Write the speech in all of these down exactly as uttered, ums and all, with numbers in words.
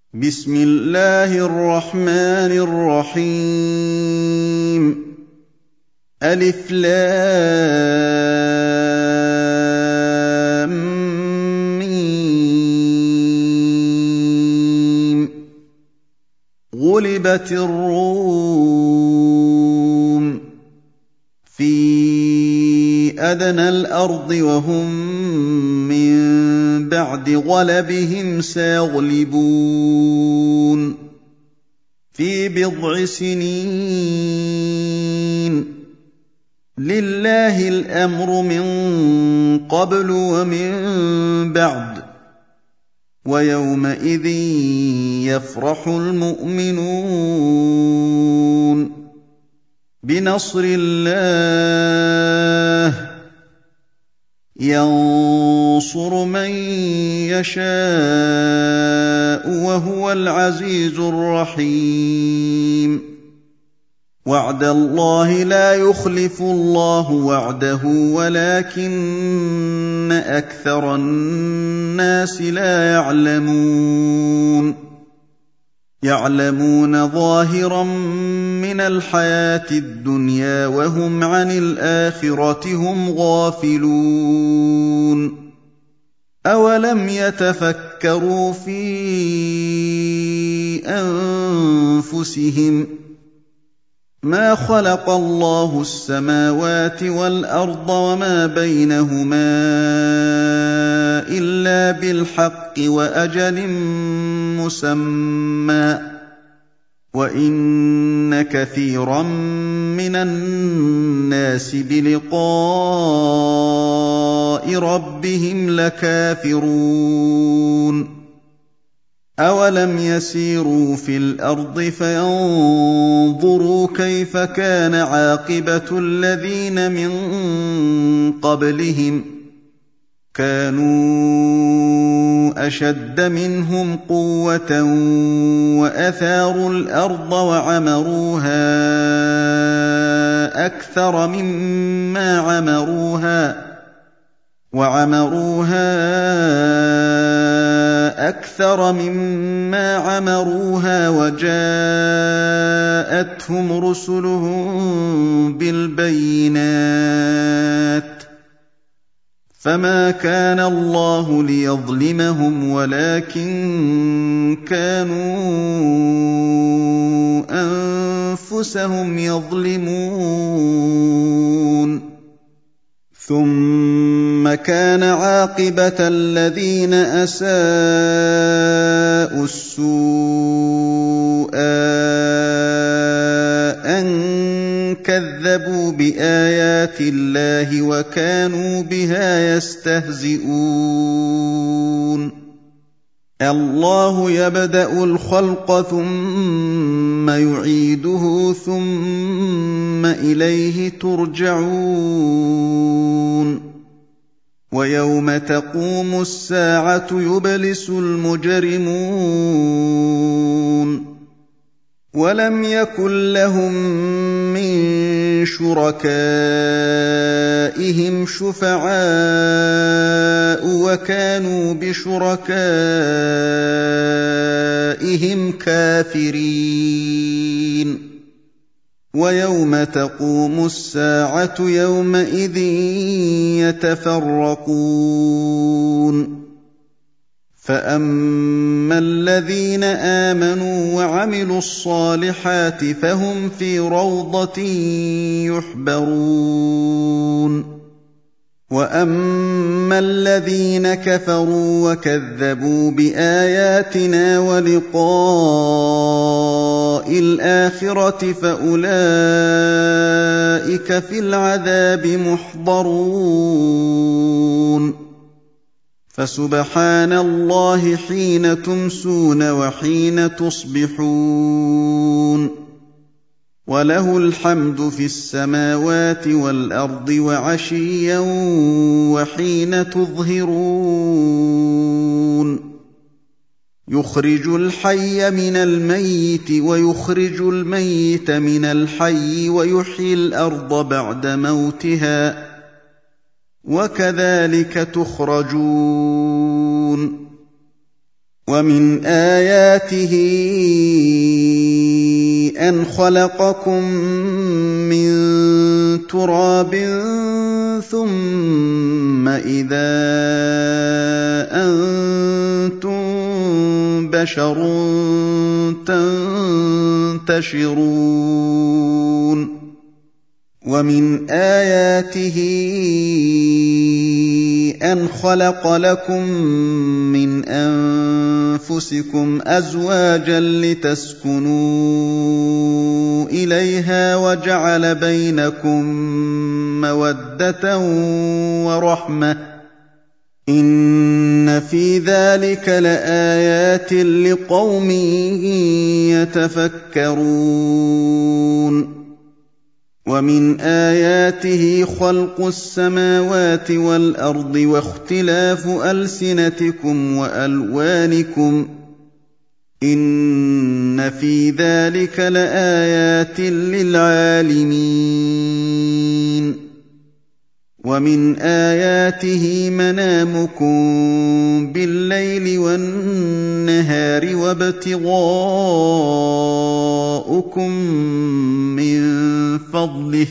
بسم الله الرحمن الرحيم ألف لام ميم غلبت الروم في أدنى الأرض وهم من بعد غلبهم سيغلبون في بضع سنين لله الأمر من قبل ومن بعد ويومئذ يفرح المؤمنون بنصر الله ينصر من يشاء وهو العزيز الرحيم وعد الله لا يخلف الله وعده ولكن أكثر الناس لا يعلمون يعلمون ظاهرا من الحياة الدنيا وهم عن الآخرة هم غافلون أولم يتفكروا في أنفسهم ما خلق الله السماوات والأرض وما بينهما إلا بالحق وأجل مسمى وإن كثيرا من الناس بلقاء ربهم لكافرون أولم يسيروا في الأرض فينظروا كيف كان عاقبة الذين من قبلهم كانوا أشد منهم قوة وأثاروا الأرض وعمروها أكثر مما عمروها وعمروها أكثر مما عمروها وجاءتهم رسلهم بالبينات فما كان الله ليظلمهم ولكن كانوا أنفسهم يظلمون ثم كان عاقبة الذين أساءوا السوء أن كذبوا بآيات الله وكانوا بها يستهزئون الله يبدأ الخلق ثم يعيده ثم إليه ترجعون ويوم تقوم الساعة يبلس المجرمون ولم يكن لهم من شركائهم شفعاء وكانوا بشركائهم كافرين ويوم تقوم الساعة يومئذ يتفرقون فأما الذين آمنوا وعملوا الصالحات فهم في روضة يحبرون وأما الذين كفروا وكذبوا بآياتنا ولقاء الآخرة فأولئك في العذاب محضرون فسبحان الله حين تمسون وحين تصبحون وله الحمد في السماوات والأرض وعشيا وحين تظهرون يخرج الحي من الميت ويخرج الميت من الحي ويحيي الأرض بعد موتها وكذلك تخرجون ومن آياته أن خلقكم من تراب ثم إذا أنتم بشر تنتشرون ومن آياته أن خلق لكم من أنفسكم أزواجا لتسكنوا إليها وجعل بينكم مودة ورحمة إن في ذلك لآيات لقوم يتفكرون ومن آياته خلق السماوات والأرض واختلاف ألسنتكم وألوانكم إن في ذلك لآيات للعالمين ومن آياته منامكم بالليل والنهار وابتغاؤكم من فضله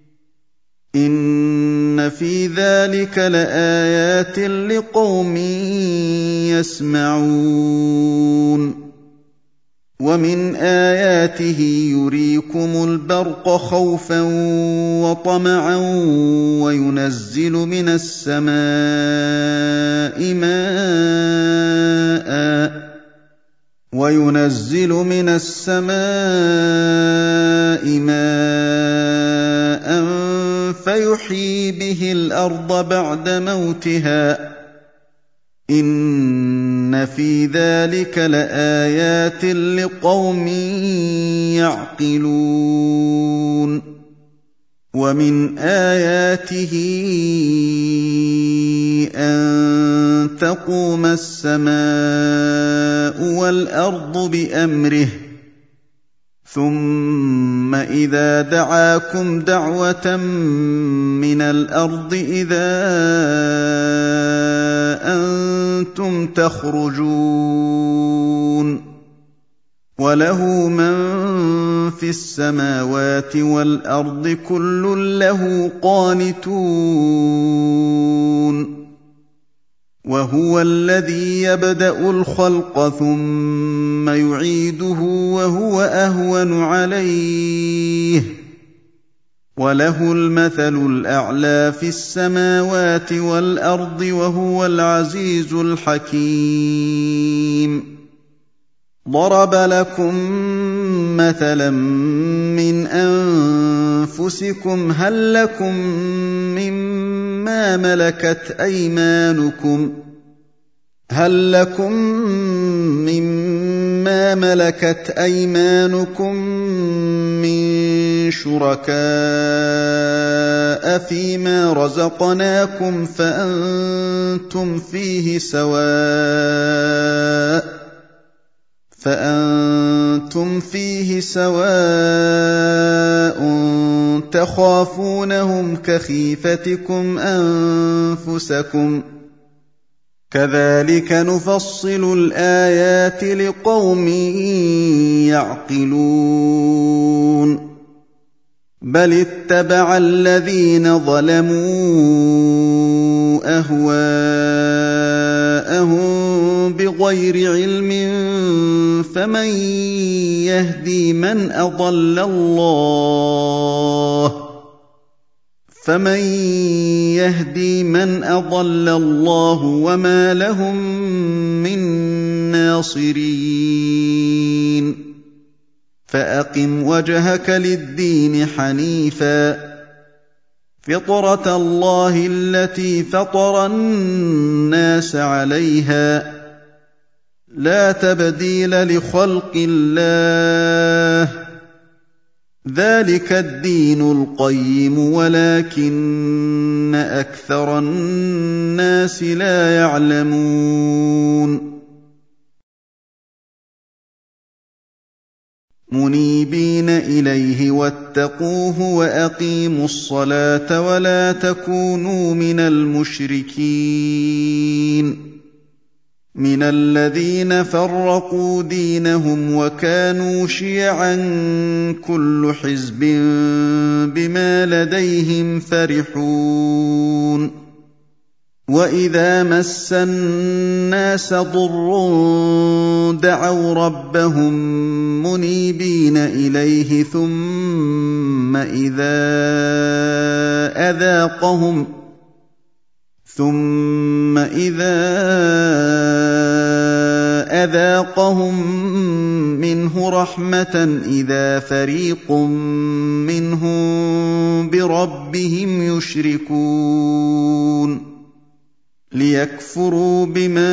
إن في ذلك لآيات لقوم يسمعون ومن آياته يريكم البرق خوفا وطمعا وينزل من السماء ماء وينزل من السماء ماء فيحيي به الأرض بعد موتها إن في ذلك لآيات لقوم يعقلون ومن آياته أن تقوم السماء والأرض بأمره ثم إذا دعاكم دعوة من الأرض إذا أنتم تخرجون وله من في السماوات والأرض كل له قانتون وهو الذي يبدأ الخلق ثم يعيده وهو أهون عليه وله المثل الأعلى في السماوات والأرض وهو العزيز الحكيم ضرب لكم مثلا من أنفسكم هل لكم مما ملكت أيمانكم هل لكم مما ملكت أيمانكم من شركاء فيما رزقناكم فأنتم فيه سواء فأنتم فيه سواء تخافونهم كخيفتكم أنفسكم كذلك نفصل الآيات لقوم يعقلون بل اتبع الذين ظلموا أهواءهم بغير علم فمن يهدي من أضل الله فمن يهدي من أضل الله وما لهم من ناصرين فأقم وجهك للدين حنيفا فطرة الله التي فطر الناس عليها لا تبديل لخلق الله ذلك الدين القيم ولكن أكثر الناس لا يعلمون منيبين إليه واتقوه وأقيموا الصلاة ولا تكونوا من المشركين مِنَ الَّذِينَ فَرَّقُوا دِينَهُمْ وَكَانُوا شِيَعًا كُلُّ حِزْبٍ بِمَا لَدَيْهِمْ فَرِحُونَ وَإِذَا مَسَّ النَّاسَ ضُرٌّ دَعَوْا رَبَّهُم مُّنِيبِينَ إِلَيْهِ ثُمَّ إِذَا أَذَاقَهُمْ ثُمَّ إِذَا أَذَاقَهُم مِّنْهُ رَحْمَةً إِذَا فَرِيقٌ مِّنْهُم بِرَبِّهِمْ يُشْرِكُونَ لِيَكْفُرُوا بِمَا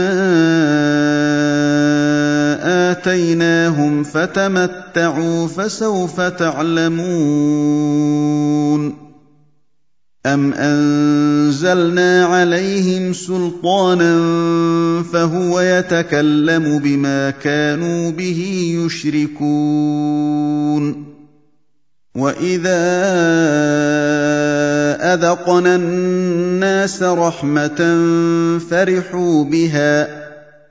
آتَيْنَاهُمْ فَتَمَتَّعُوا فَسَوْفَ تَعْلَمُونَ أَمْ أَنزَلْنَا عَلَيْهِمْ سُلْطَانًا فَهُوَ يَتَكَلَّمُ بِمَا كَانُوا بِهِ يُشْرِكُونَ وَإِذَا أَذَقْنَا النَّاسَ رَحْمَةً فَرِحُوا بِهَا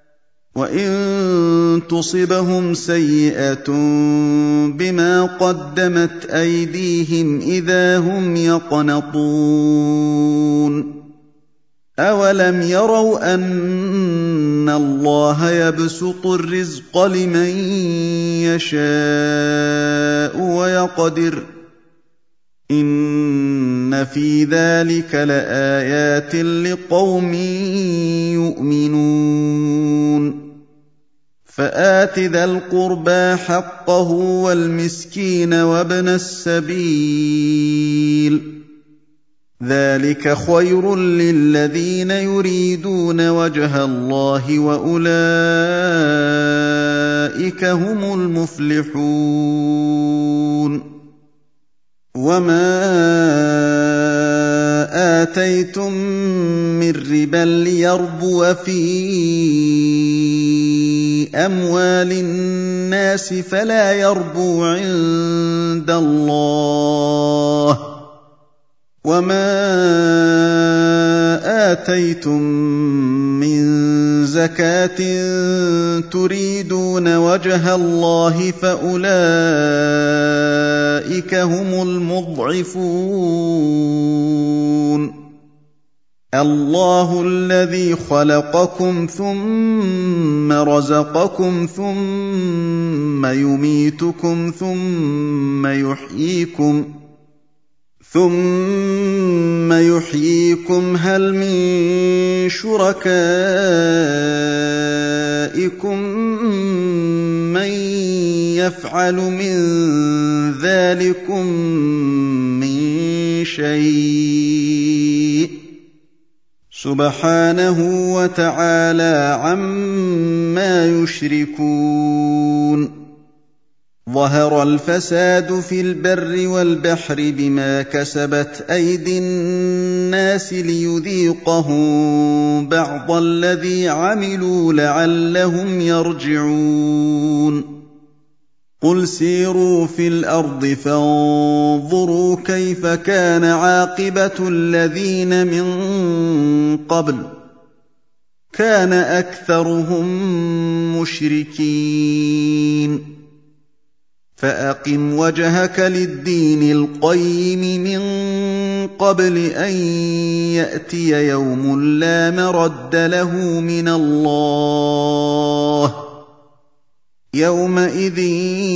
وَإِن تُصِبْهُمْ سَيِّئَةٌ بِمَا قَدَّمَتْ أَيْدِيهِمْ إِذَا هُمْ يَقْنَطُونَ أَوَلَمْ يَرَوْا أَنَّ اللَّهَ يَبْسُطُ الرِّزْقَ لِمَن يَشَاءُ وَيَقْدِرُ إِنَّ فِي ذَلِكَ لَآيَاتٍ لِقَوْمٍ يُؤْمِنُونَ فَآتِ ذَا الْقُرْبَىٰ حَقَّهُ وَالْمِسْكِينَ وَابْنَ السَّبِيلِ ذَٰلِكَ خَيْرٌ لِّلَّذِينَ يُرِيدُونَ وَجْهَ اللَّهِ وَأُولَٰئِكَ هُمُ الْمُفْلِحُونَ وَمَا آتَيْتُم مِّن رِّبًا لِّيَرْبُوَ فِي أَمْوَالِ النَّاسِ فَلَا يَرْبُو عِندَ اللَّهِ وَمَا آتَيْتُم مِّن زَكَاةٍ تُرِيدُونَ وَجْهَ اللَّهِ فَأُولَٰئِكَ هُمُ الْمُضْعِفُونَ اللَّهُ الَّذِي خَلَقَكُمْ ثُمَّ رَزَقَكُمْ ثُمَّ يُمِيتُكُمْ ثُمَّ يُحْيِيكُمْ ثُمَّ يُحْيِيكُمْ هَلْ مِن شُرَكَائِكُم مَّن يَفْعَلُ مِن ذَٰلِكُم مِّن شَيْءٍ سُبْحَانَهُ وَتَعَالَىٰ عَمَّا يُشْرِكُونَ ظَهَرَ الْفَسَادُ فِي الْبَرِّ وَالْبَحْرِ بِمَا كَسَبَتْ أَيْدِي النَّاسِ لِيُذِيقَهُم بَعْضَ الَّذِي عَمِلُوا لَعَلَّهُمْ يَرْجِعُونَ قُلْ سِيرُوا فِي الْأَرْضِ فَانظُرُوا كَيْفَ كَانَ عَاقِبَةُ الَّذِينَ مِن قَبْلُ كَانَ أَكْثَرُهُم مُّشْرِكِينَ فَأَقِمْ وَجْهَكَ لِلدِّينِ الْقَيِّمِ مِن قَبْلِ أَن يَأْتِيَ يَوْمٌ لَّا مَرَدَّ لَهُ مِنَ اللَّهِ يَوْمَئِذٍ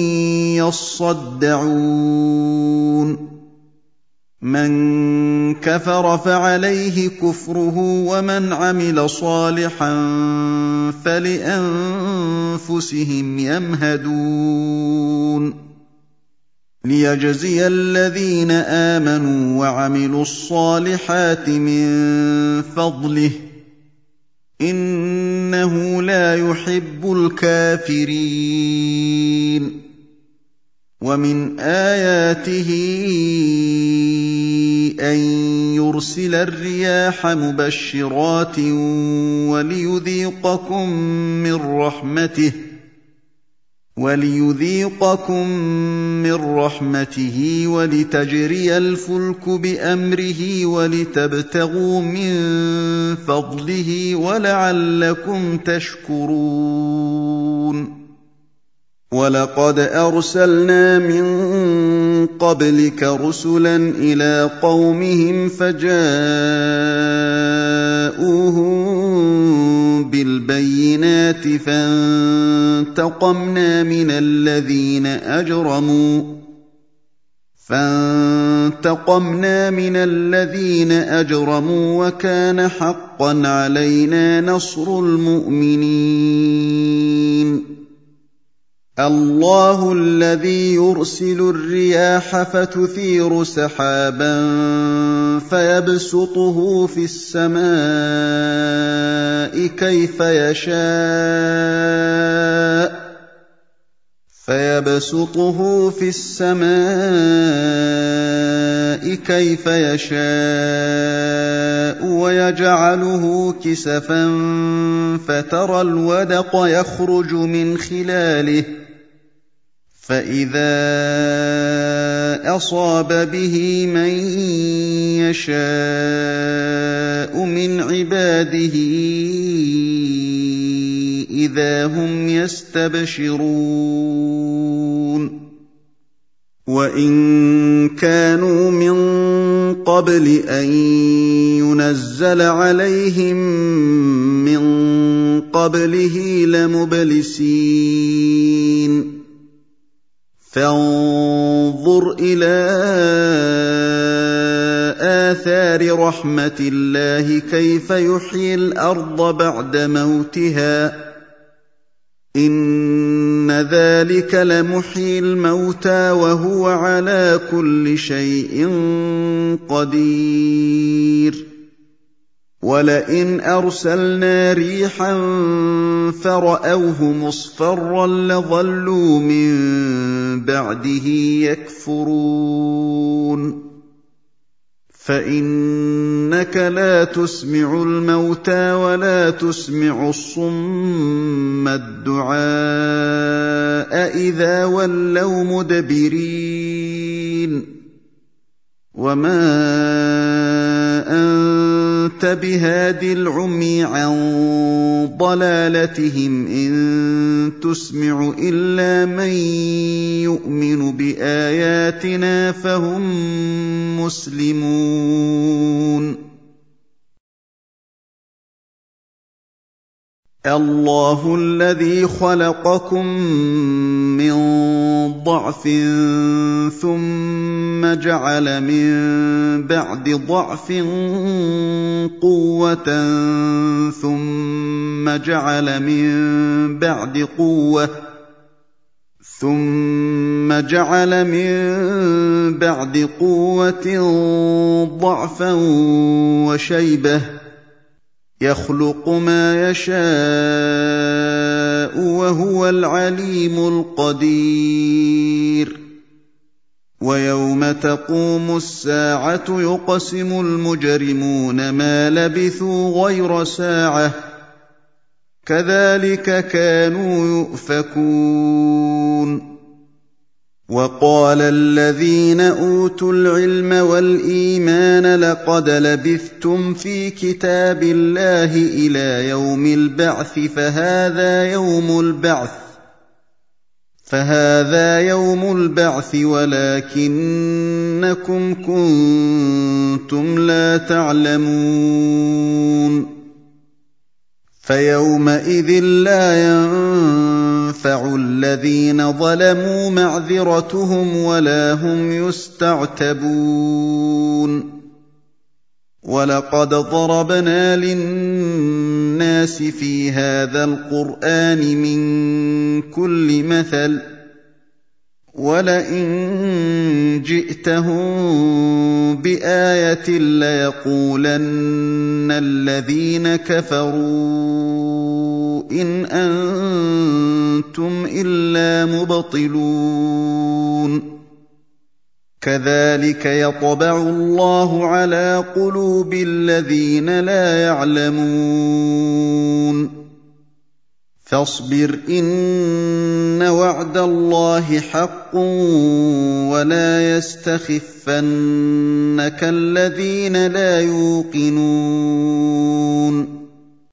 يَصَّدَّعُونَ مَن كَفَرَ فَعَلَيْهِ كُفْرُهُ وَمَنْ عَمِلَ صَالِحًا فَلِأَنفُسِهِمْ يَمْهَدُونَ لِيَجْزِيَ الَّذِينَ آمَنُوا وَعَمِلُوا الصَّالِحَاتِ مِن فَضْلِهِ إِنَّهُ لَا يُحِبُّ الْكَافِرِينَ وَمِنْ آيَاتِهِ أَن يُرْسِلَ الرِّيَاحَ مُبَشِّرَاتٍ وَلِيُذِيقَكُم مِّن رَّحْمَتِهِ وَلِيُذِيقَكُم مِّن رَّحْمَتِهِ وَلِتَجْرِيَ الْفُلْكُ بِأَمْرِهِ وَلِتَبْتَغُوا مِن فَضْلِهِ وَلَعَلَّكُمْ تَشْكُرُونَ وَلَقَدْ أَرْسَلْنَا مِن قَبْلِكَ رُسُلًا إِلَىٰ قَوْمِهِمْ فَجَاءُوهُم بِالْبَيِّنَاتِ فَانتَقَمْنَا مِنَ الَّذِينَ أَجْرَمُوا فَانتَقَمْنَا مِنَ الَّذِينَ أَجْرَمُوا وَكَانَ حَقًّا عَلَيْنَا نَصْرُ الْمُؤْمِنِينَ اللَّهُ الَّذِي يُرْسِلُ الرِّيَاحَ فَتُثِيرُ سَحَابًا فَيَبْسُطُهُ فِي السَّمَاءِ كَيْفَ يَشَاءُ فَيَبْسُطُهُ فِي السَّمَاءِ كَيْفَ يَشَاءُ وَيَجْعَلُهُ كِسَفًا فَتَرَى الْوَدْقَ يَخْرُجُ مِنْ خِلَالِهِ فَإِذَا أَصَابَ بِهِ مَن يَشَاءُ مِنْ عِبَادِهِ إِذَا هُمْ يَسْتَبْشِرُونَ وَإِن كَانُوا مِن قَبْلِ أَن يُنَزَّلَ عَلَيْهِم مِّن قَبْلِهِ لَمُبْلِسِينَ فَانظُرْ إِلَىٰ آثَارِ رَحْمَتِ اللَّهِ كَيْفَ يُحْيِي الْأَرْضَ بَعْدَ مَوْتِهَا ۚ إِنَّ ذَٰلِكَ لَمُحْيِي الْمَوْتَىٰ وَهُوَ عَلَىٰ كُلِّ شَيْءٍ قَدِيرٌ وَلَئِنْ أَرْسَلْنَا رِيحًا فَرَأَوْهُ مُصْفَرًّا لَّظَلُّوا مِن بَعْدِهِ يَكْفُرُونَ فَإِنَّكَ لَا تُسْمِعُ الْمَوْتَىٰ وَلَا تُسْمِعُ الصُّمَّ الدُّعَاءَ إِذَا وَلَّوْا مُدْبِرِينَ وَمَا أَنتَ بِهَادِ الْعُمْيِ عَن ضَلَالَتِهِمْ ۖ إِن تُسْمِعُ إِلَّا مَن يُؤْمِنُ بِآيَاتِنَا فَهُم مُّسْلِمُونَ اللَّهُ الَّذِي خَلَقَكُم مِّن ضَعْفٍ ثُمَّ جَعَلَ مِن بَعْدِ ضَعْفٍ قُوَّةً ثُمَّ جَعَلَ مِن بَعْدِ قُوَّةٍ ثُمَّ جَعَلَ مِن بَعْدِ قُوَّةٍ ضَعْفًا وَشَيْبَةً ۚ يَخْلُقُ مَا يَشَاءُ ۖ وَهُوَ الْعَلِيمُ الْقَدِيرُ وَيَوْمَ تَقُومُ السَّاعَةُ يُقْسِمُ الْمُجْرِمُونَ مَا لَبِثُوا غَيْرَ سَاعَةٍ ۚ كَذَٰلِكَ كَانُوا يُؤْفَكُونَ وَقَالَ الَّذِينَ أُوتُوا الْعِلْمَ وَالْإِيمَانَ لَقَدْ لَبِثْتُمْ فِي كِتَابِ اللَّهِ إِلَىٰ يَوْمِ الْبَعْثِ فَهَٰذَا يَوْمُ الْبَعْثِ فَهَٰذَا يَوْمُ الْبَعْثِ وَلَٰكِنَّكُمْ كُنتُمْ لَا تَعْلَمُونَ فَيَوْمَئِذٍ لَّا يَنفَعُ الَّذِينَ ظَلَمُوا مَعْذِرَتُهُمْ وَلَا هُمْ يُسْتَعْتَبُونَ وَلَقَدْ ضَرَبْنَا لِلنَّاسِ فِي هَٰذَا الْقُرْآنِ مِن كُلِّ مَثَلٍ ۚ وَلَئِن جِئْتَهُم بِآيَةٍ لَّيَقُولَنَّ الَّذِينَ كَفَرُوا إِنْ أَنتُمْ إِلَّا مُبْطِلُونَ كَذَٰلِكَ يَطْبَعُ اللَّهُ عَلَىٰ قُلُوبِ الَّذِينَ لَا يَعْلَمُونَ فاصبر إن وعد الله حق ولا يستخفنك الذين لا يوقنون